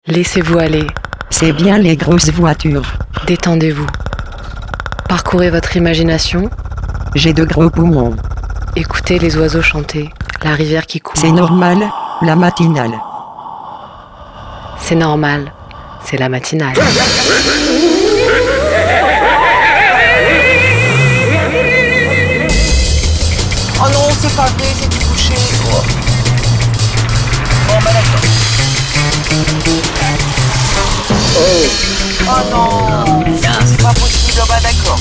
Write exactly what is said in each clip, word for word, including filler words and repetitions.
Laissez-vous aller. C'est bien les grosses voitures. Détendez-vous. Parcourez votre imagination. J'ai de gros poumons. Écoutez les oiseaux chanter, la rivière qui coule. C'est normal, la matinale. C'est normal, c'est la matinale. Oh non, c'est pas vrai, c'est tout couché. Oh. Bon, bah d'accord. Oh. Oh non, c'est pas possible, bah d'accord.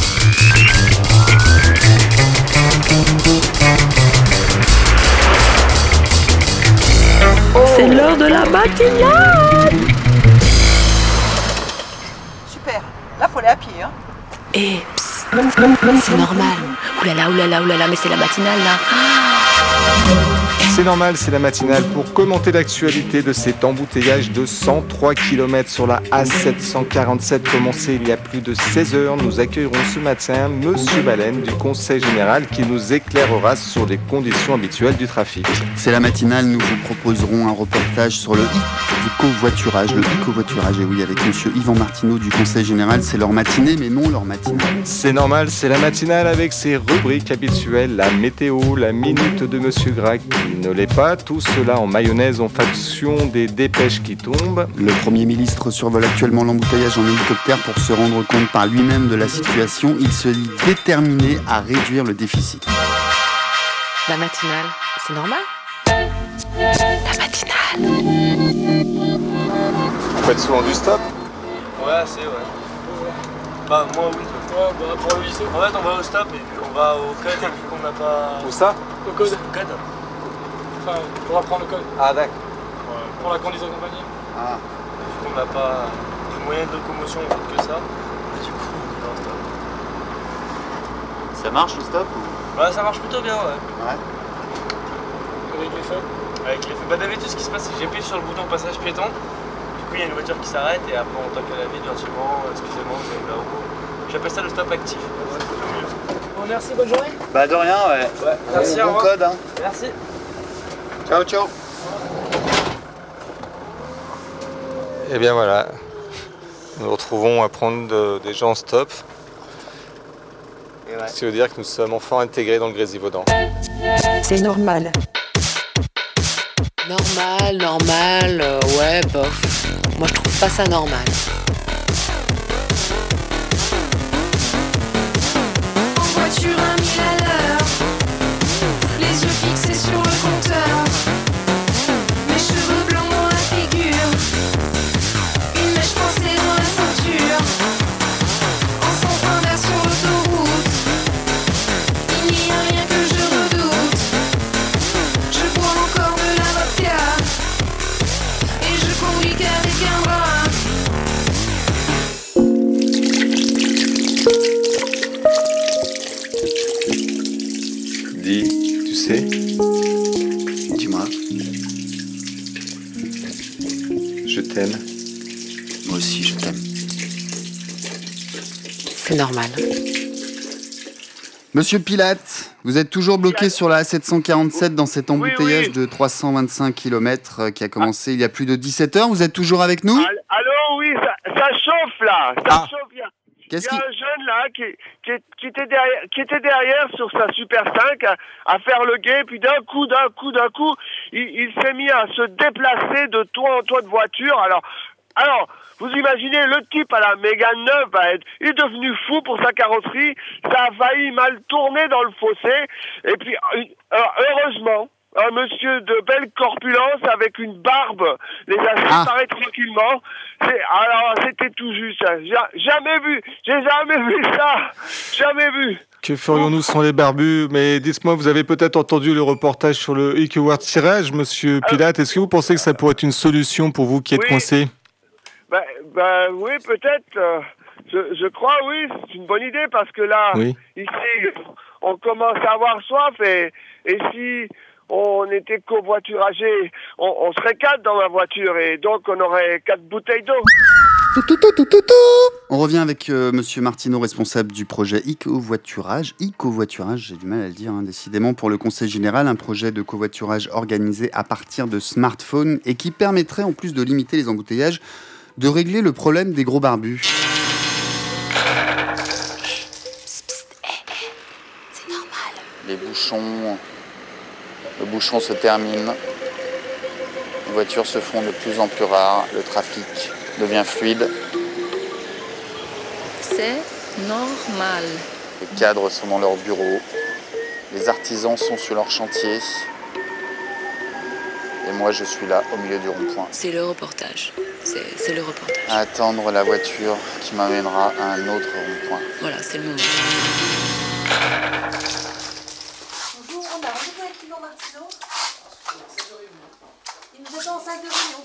Oh. C'est l'heure de la matinale. Super, là faut aller à pied, hein. Eh, psst, c'est normal. Oulala, oulala, oulala, mais c'est la matinale là. C'est normal, c'est la matinale pour commenter l'actualité de cet embouteillage de cent trois kilomètres sur la A sept cent quarante-sept commencé il y a plus de seize heures. Nous accueillerons ce matin Monsieur Baleine du Conseil Général qui nous éclairera sur les conditions habituelles du trafic. C'est la matinale, nous vous proposerons un reportage sur le covoiturage, le covoiturage, et oui, avec Monsieur Yvan Martineau du Conseil Général. C'est leur matinée, mais non leur matinale. C'est normal, c'est la matinale avec ses rubriques habituelles, la météo, la minute de Monsieur Grac qui ne l'est pas, tout cela en mayonnaise en fonction des dépêches qui tombent. Le Premier ministre survole actuellement l'embouteillage en hélicoptère pour se rendre compte par lui-même de la situation. Il se dit déterminé à réduire le déficit. La matinale, c'est normal. La matinale. Vous faites souvent du stop? Ouais, assez, ouais. Bah, moi, oui. Ouais, bah, pour le lycée. En fait, on va au stop et on va au code et vu qu'on n'a pas. Où ça? Au code. Au code. Enfin, pour apprendre le code. Ah, d'accord. Ouais. Pour la conduite accompagnée. Ah. Vu qu'on n'a pas de moyens de locomotion autre que ça, bah, du coup, on va au stop. Ça marche le stop ou... Bah, ça marche plutôt bien, ouais. Ouais. Avec les feux? Avec les feux. Bah, d'habitude, ce qui se passe, c'est que j'appuie sur le bouton passage piéton. Du coup, il y a une voiture qui s'arrête et après, on toque à la ville gentiment. Excusez-moi, vous avez là-haut. J'appelle ça le stop actif. Bon, merci, bonne journée. Bah, de rien, ouais. Ouais, merci, bon au revoir. code, hein. Merci. Ciao, ciao. Et bien voilà, nous nous retrouvons à prendre de, des gens en stop. Et ouais. Ce qui veut dire que nous sommes enfin intégrés dans le Grésivaudan. C'est normal. Normal, normal, euh, ouais, bof. Moi, je trouve pas ça normal. En voiture à mille à l'heure, les yeux fixés sur le compteur, mes cheveux blancs dans la figure, une mèche coincée dans la ceinture, en sens inverse sur l'autoroute, il n'y a rien que je redoute, je bois encore de la vodka, et je conduis qu'avec un bras. Dis, tu sais, Dis-moi, je t'aime. moi aussi je t'aime. C'est normal. Monsieur Pilate, vous êtes toujours bloqué sur la A sept cent quarante-sept dans cet embouteillage oui, oui. de trois cent vingt-cinq kilomètres qui a commencé il y a plus de dix-sept heures. Vous êtes toujours avec nous? Allô, allô, oui, ça, ça chauffe là, ça Ah. chauffe. Il y a, il y Qu'est-ce a qui... un jeune là qui, qui, qui était derrière, qui était derrière sur sa Super cinq à, à faire le guet, puis d'un coup, d'un coup, d'un coup, il, il s'est mis à se déplacer de toit en toit de voiture. Alors, alors, vous imaginez, le type à la Mégane neuve, bah, il est devenu fou pour sa carrosserie, ça a failli mal tourner dans le fossé, et puis, euh, heureusement, un monsieur de belle corpulence avec une barbe les a séparés ah. tranquillement. C'est, alors, c'était tout juste. J'ai jamais vu, j'ai jamais vu ça, jamais vu. Que ferions-nous sans les barbus? Mais dites-moi, vous avez peut-être entendu le reportage sur le e-covoiturage, Monsieur Pilate. Est-ce que vous pensez que ça pourrait être une solution pour vous qui êtes oui. coincé? Ben, ben oui, peut-être. Euh, je, je crois, oui, c'est une bonne idée parce que là, oui. ici, on commence à avoir soif et, et si on était covoituragé, on, on serait quatre dans la voiture et donc on aurait quatre bouteilles d'eau. On revient avec euh, Monsieur Martineau, responsable du projet e-covoiturage. E-covoiturage, j'ai du mal à le dire, hein, décidément, pour le Conseil Général, un projet de covoiturage organisé à partir de smartphones et qui permettrait, en plus de limiter les embouteillages, de régler le problème des gros barbus. C'est normal. Les bouchons, le bouchon se termine, les voitures se font de plus en plus rares, le trafic devient fluide. C'est normal. Les cadres sont dans leur bureau, les artisans sont sur leur chantier, et moi je suis là au milieu du rond-point. C'est le reportage. C'est, c'est le reportage. À attendre la voiture qui m'amènera à un autre rond-point. Voilà, c'est le moment. Bonjour, on a rendez-vous avec Yvan Martineau. Il nous attend en salle de réunion.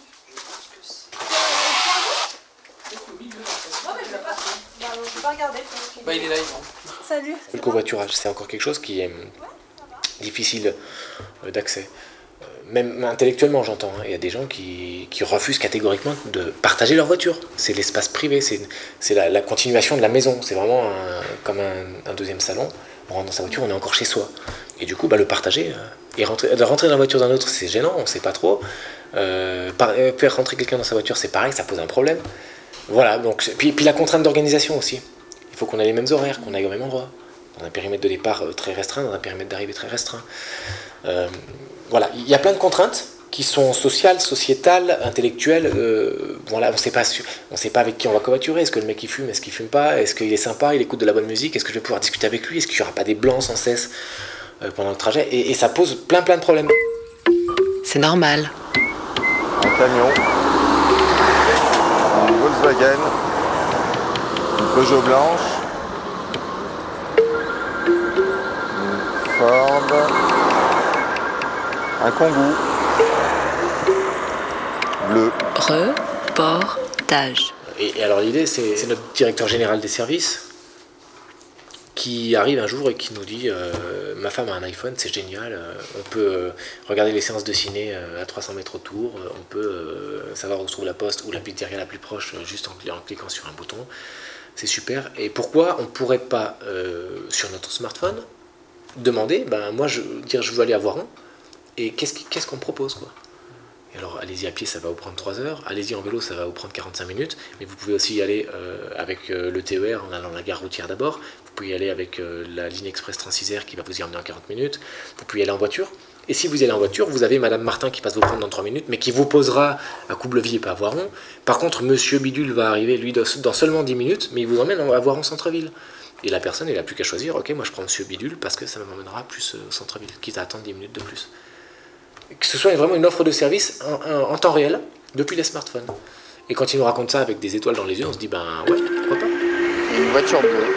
Non mais je vais pas. Bah, je vais pas regarder. Bah il est là, Yvan. Salut. Le covoiturage, c'est encore quelque chose qui est difficile d'accès. Même intellectuellement, j'entends. Hein. Il y a des gens qui, qui refusent catégoriquement de partager leur voiture. C'est l'espace privé, c'est, c'est la, la continuation de la maison. C'est vraiment un, comme un, un deuxième salon. On rentre dans sa voiture, on est encore chez soi. Et du coup, bah, le partager, euh, et rentrer, de rentrer dans la voiture d'un autre, c'est gênant, on ne sait pas trop. Euh, par, faire rentrer quelqu'un dans sa voiture, c'est pareil, ça pose un problème. Voilà, donc, puis, puis la contrainte d'organisation aussi. Il faut qu'on ait les mêmes horaires, qu'on aille au même endroit. Dans un périmètre de départ très restreint, dans un périmètre d'arrivée très restreint. Euh, voilà, il y a plein de contraintes qui sont sociales, sociétales, intellectuelles. Euh, voilà, on ne sait pas, on sait pas avec qui on va covoiturer. Est-ce que le mec il fume, est-ce qu'il fume pas, est-ce qu'il est sympa, il écoute de la bonne musique, est-ce que je vais pouvoir discuter avec lui, est-ce qu'il n'y aura pas des blancs sans cesse euh, pendant le trajet, et, et ça pose plein plein de problèmes. C'est normal. Un camion, une Volkswagen, une Peugeot blanche, une Ford, un Kangoo bleu. Reportage. Et, et alors l'idée, c'est, c'est notre directeur général des services qui arrive un jour et qui nous dit euh, ma femme a un iPhone, c'est génial, euh, on peut euh, regarder les séances de ciné euh, à trois cents mètres autour, euh, on peut euh, savoir où se trouve la poste ou la pizzeria la plus proche euh, juste en, en cliquant sur un bouton, c'est super. Et pourquoi on ne pourrait pas euh, sur notre smartphone demander, ben moi je dire je veux aller à Voiron et qu'est-ce, qui, qu'est-ce qu'on me propose quoi. Et alors allez-y à pied, ça va vous prendre trois heures, allez-y en vélo, ça va vous prendre quarante-cinq minutes, mais vous pouvez aussi y aller euh, avec euh, le T E R en allant à la gare routière d'abord, vous pouvez y aller avec euh, la ligne express Transisère qui va vous y emmener en quarante minutes, vous pouvez y aller en voiture, et si vous y allez en voiture, vous avez Madame Martin qui passe vous prendre dans trois minutes, mais qui vous posera à Coublevis et pas à Voiron. Par contre, Monsieur Bidule va arriver, lui, dans seulement dix minutes, mais il vous emmène à Voiron centre-ville. Et la personne, elle n'a plus qu'à choisir, ok, moi je prends Monsieur Bidule parce que ça m'emmènera plus au centre-ville, quitte à attendre dix minutes de plus. Que ce soit vraiment une offre de service en, en, en temps réel, depuis les smartphones. Et quand il nous raconte ça avec des étoiles dans les yeux, on se dit, ben ouais, pourquoi pas. Une voiture bleue,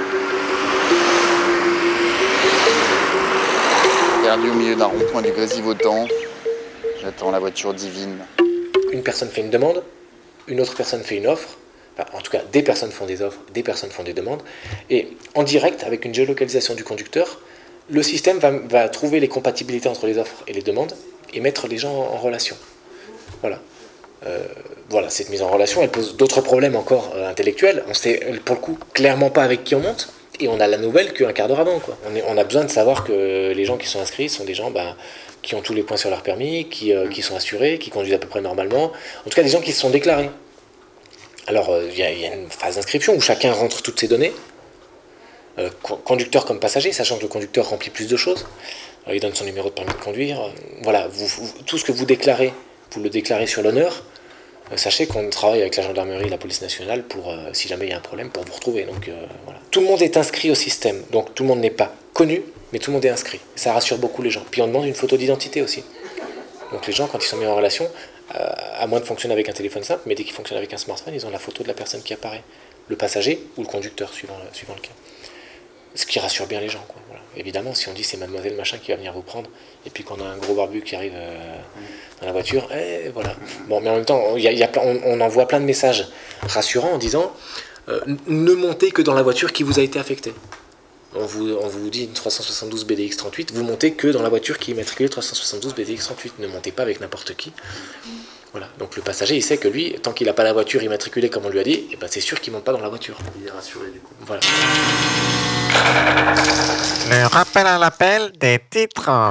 perdue au milieu d'un rond-point du Grésivaudan, j'attends la voiture divine. Une personne fait une demande, une autre personne fait une offre, enfin, en tout cas des personnes font des offres, des personnes font des demandes, et en direct, avec une géolocalisation du conducteur, le système va, va trouver les compatibilités entre les offres et les demandes, et mettre les gens en relation. Voilà. Euh, voilà, cette mise en relation, elle pose d'autres problèmes encore euh, intellectuels. On sait pour le coup clairement pas avec qui on monte, et on a la nouvelle qu'un quart d'heure avant. Quoi. On, est, on a besoin de savoir que les gens qui sont inscrits sont des gens bah, qui ont tous les points sur leur permis, qui, euh, qui sont assurés, qui conduisent à peu près normalement. En tout cas, des gens qui se sont déclarés. Alors, il euh, y, y a une phase d'inscription où chacun rentre toutes ses données, euh, conducteur comme passager, sachant que le conducteur remplit plus de choses. Alors, il donne son numéro de permis de conduire. Voilà, vous, vous, tout ce que vous déclarez, vous le déclarez sur l'honneur. Euh, sachez qu'on travaille avec la gendarmerie et la police nationale pour, euh, si jamais il y a un problème, pour vous retrouver. Donc, euh, voilà. Tout le monde est inscrit au système, donc tout le monde n'est pas connu, mais tout le monde est inscrit. Ça rassure beaucoup les gens. Puis on demande une photo d'identité aussi. Donc les gens, quand ils sont mis en relation, euh, à moins de fonctionner avec un téléphone simple, mais dès qu'ils fonctionnent avec un smartphone, ils ont la photo de la personne qui apparaît. Le passager ou le conducteur, suivant le, suivant le cas. Ce qui rassure bien les gens, quoi. Voilà. Évidemment, si on dit c'est mademoiselle machin qui va venir vous prendre, et puis qu'on a un gros barbu qui arrive euh, dans la voiture, et voilà. Bon, mais en même temps, y a, y a plein, on, on envoie plein de messages rassurants en disant euh, ne montez que dans la voiture qui vous a été affectée. On vous, on vous dit une trois cent soixante-douze B D X trente-huit, vous montez que dans la voiture qui est immatriculée trois cent soixante-douze B D X trente-huit. Ne montez pas avec n'importe qui. Voilà. Donc le passager, il sait que lui, tant qu'il n'a pas la voiture immatriculée comme on lui a dit, eh ben, c'est sûr qu'il ne monte pas dans la voiture. Il est rassuré du coup. Voilà. Le rappel à l'appel des titres.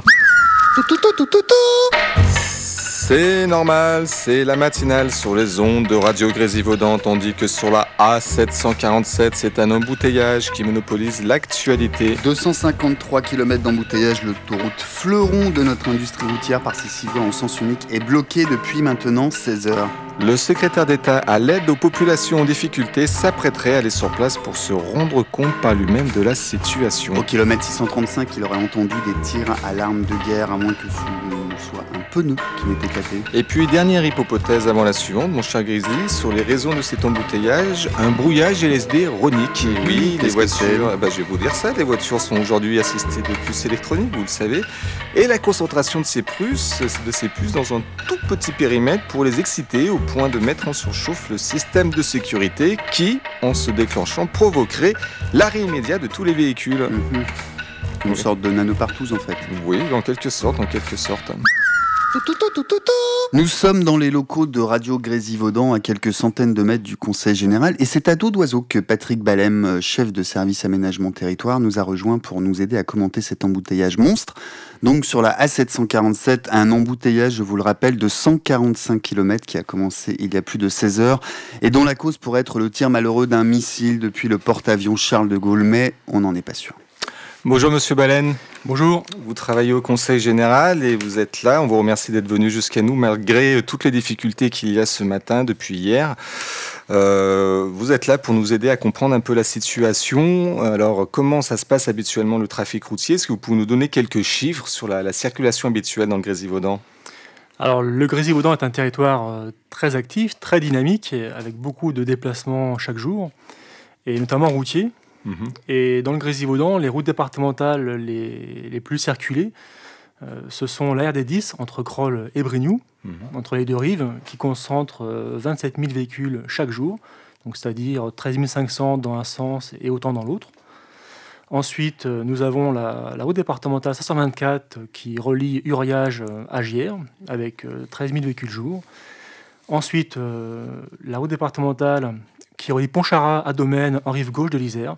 C'est normal, c'est la matinale sur les ondes de Radio Grésivaudan, tandis que sur la A sept cent quarante-sept, c'est un embouteillage qui monopolise l'actualité. deux cent cinquante-trois kilomètres d'embouteillage, l'autoroute fleuron de notre industrie routière par ses six voies en sens unique est bloquée depuis maintenant seize heures. Le secrétaire d'État à l'aide aux populations en difficulté s'apprêterait à aller sur place pour se rendre compte par lui-même de la situation. Au kilomètre six cent trente-cinq, il aurait entendu des tirs à l'arme de guerre, à moins que ce soit un pneu qui n'ait éclaté. Et puis, dernière hypothèse avant la suivante, mon cher Grizzly, sur les raisons de cet embouteillage, un brouillage L S D chronique. Et oui, les voitures, eh ben, je vais vous dire ça, les voitures sont aujourd'hui assistées de puces électroniques, vous le savez, et la concentration de ces puces, de ces puces dans un tout petit périmètre pour les exciter au point de mettre en surchauffe le système de sécurité qui, en se déclenchant, provoquerait l'arrêt immédiat de tous les véhicules. Mmh. Une oui. sorte de nanopartouze en fait. Oui, en quelque sorte, en quelque sorte. Nous sommes dans les locaux de Radio Grésivaudan, à quelques centaines de mètres du Conseil Général, et c'est à dos d'oiseau que Patrick Balem, chef de service aménagement territoire, nous a rejoint pour nous aider à commenter cet embouteillage monstre. Donc sur la A sept cent quarante-sept, un embouteillage, je vous le rappelle, de cent quarante-cinq kilomètres qui a commencé il y a plus de seize heures et dont la cause pourrait être le tir malheureux d'un missile depuis le porte-avions Charles de Gaulle, mais on n'en est pas sûr. Bonjour Monsieur Balem. Bonjour. Vous travaillez au Conseil Général et vous êtes là. On vous remercie d'être venu jusqu'à nous malgré toutes les difficultés qu'il y a ce matin depuis hier. Euh, vous êtes là pour nous aider à comprendre un peu la situation. Alors comment ça se passe habituellement le trafic routier ? Est-ce que vous pouvez nous donner quelques chiffres sur la, la circulation habituelle dans le Grésivaudan ? Alors le Grésivaudan est un territoire très actif, très dynamique, avec beaucoup de déplacements chaque jour, et notamment routiers. Et dans le Grésivaudan, les routes départementales les, les plus circulées, euh, ce sont la R D dix entre Crolles et Brignoux, mmh. entre les deux rives, qui concentre euh, vingt-sept mille véhicules chaque jour, donc c'est-à-dire treize mille cinq cents dans un sens et autant dans l'autre. Ensuite, euh, nous avons la, la route départementale cinq cent vingt-quatre qui relie Uriage à Gières, avec euh, treize mille véhicules jour. Ensuite, euh, la route départementale qui relie Pontcharrat à Domaine en rive gauche de l'Isère,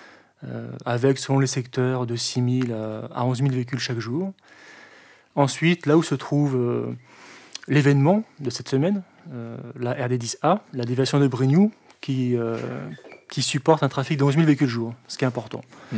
euh, avec, selon les secteurs, de six mille à onze mille véhicules chaque jour. Ensuite, là où se trouve euh, l'événement de cette semaine, euh, la R D dix A, la déviation de Brignoux, qui, euh, qui supporte un trafic de onze mille véhicules jour, ce qui est important. Mmh.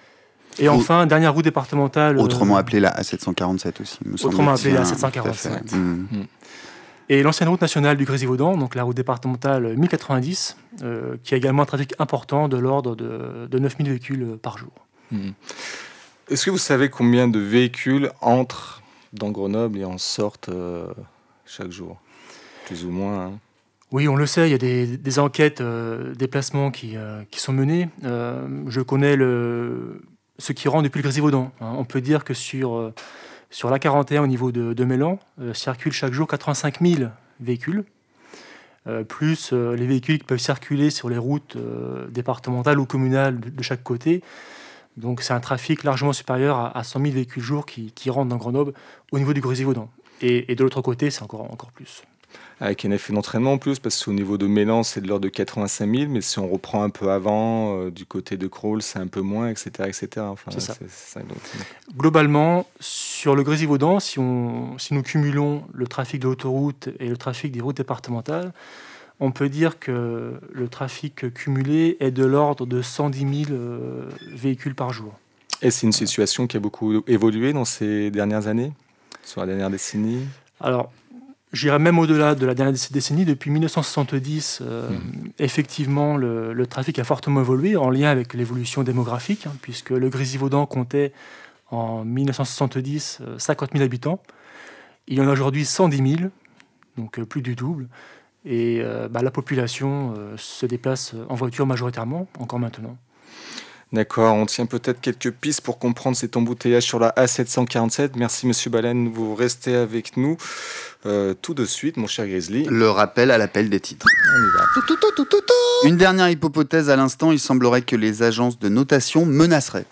Et enfin, Ou, dernière route départementale... Autrement euh, appelée la A sept cent quarante-sept aussi, me semble. Autrement appelée la A sept cent quarante-sept. Mmh. Mmh. Et l'ancienne route nationale du Grésivaudan, donc la route départementale mille quatre-vingt-dix, euh, qui a également un trafic important de l'ordre de, de neuf mille véhicules par jour. Mmh. Est-ce que vous savez combien de véhicules entrent dans Grenoble et en sortent euh, chaque jour ? Plus ou moins. Hein. Oui, on le sait, il y a des, des enquêtes, euh, déplacements qui, euh, qui sont menées. Euh, je connais le, ce qui rentre depuis le Grésivaudan. Hein. On peut dire que sur... Euh, Sur l'A quarante et un, au niveau de, de Mélan, euh, circulent chaque jour quatre-vingt-cinq mille véhicules, euh, plus euh, les véhicules qui peuvent circuler sur les routes euh, départementales ou communales de, de chaque côté. Donc c'est un trafic largement supérieur à, à cent mille véhicules jour qui, qui rentrent dans Grenoble au niveau du Grésivaudan. Et, et de l'autre côté, c'est encore, encore plus. Avec un effet d'entraînement en plus, parce qu'au niveau de Mélan, c'est de l'ordre de quatre-vingt-cinq mille, mais si on reprend un peu avant, euh, du côté de Crolles, c'est un peu moins, et cetera et cetera. Enfin, c'est ça. C'est, c'est ça donc... Globalement, sur le Grésivaudan, si, on, si nous cumulons le trafic de l'autoroute et le trafic des routes départementales, on peut dire que le trafic cumulé est de l'ordre de cent dix mille euh, véhicules par jour. Et c'est une situation qui a beaucoup évolué dans ces dernières années, sur la dernière décennie ? Alors, j'irais même au-delà de la dernière décennie. Depuis mille neuf cent soixante-dix, euh, mmh. effectivement, le, le trafic a fortement évolué en lien avec l'évolution démographique, hein, puisque le Grésivaudan comptait en mille neuf cent soixante-dix euh, cinquante mille habitants. Il y en a aujourd'hui cent dix mille, donc euh, plus du double. Et euh, bah, la population euh, se déplace en voiture majoritairement, encore maintenant. D'accord, on tient peut-être quelques pistes pour comprendre cet embouteillage sur la A sept cent quarante-sept. Merci Monsieur Balem, vous restez avec nous euh, tout de suite, mon cher Grizzly. Le rappel à l'appel des titres. On y va. Tout, tout, tout, tout, tout, tout. Une dernière hypothèse à l'instant, il semblerait que les agences de notation menaceraient.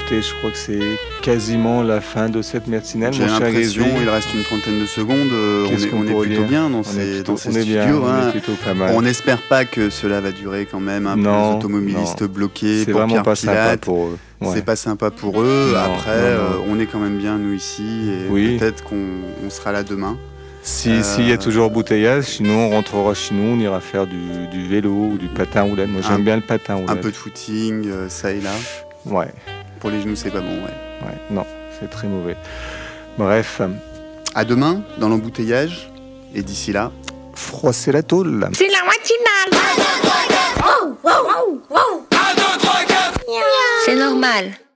écoutez, je crois que c'est quasiment la fin de cette matinale. J'ai mon cher l'impression Grézy. il reste une trentaine de secondes. euh, on Qu'est-ce est, qu'on on est pourrait plutôt dire bien dans On ces, est plutôt- dans ces on est bien, studios. on est hein. plutôt pas mal. On n'espère pas que cela va durer quand même hein, pour Non, les automobilistes non. bloqués, C'est pour vraiment Pierre pas sympa Pilate. pour eux. Ouais. C'est pas sympa pour eux. Non, Après, non, non. euh, on est quand même bien nous ici et Oui. peut-être qu'on on sera là demain. Si, Euh, S'il y a toujours embouteillage, sinon on rentrera chez nous, on ira faire du, du vélo ou du patin roulette. Moi Un- j'aime bien le patin roulette. Un peu de footing, euh, ça et là. Ouais, Pour les genoux, c'est pas bon, ouais. ouais, non, c'est très mauvais. Bref, À demain, dans l'embouteillage. Et d'ici là, froissez la tôle. C'est la matinale. C'est normal.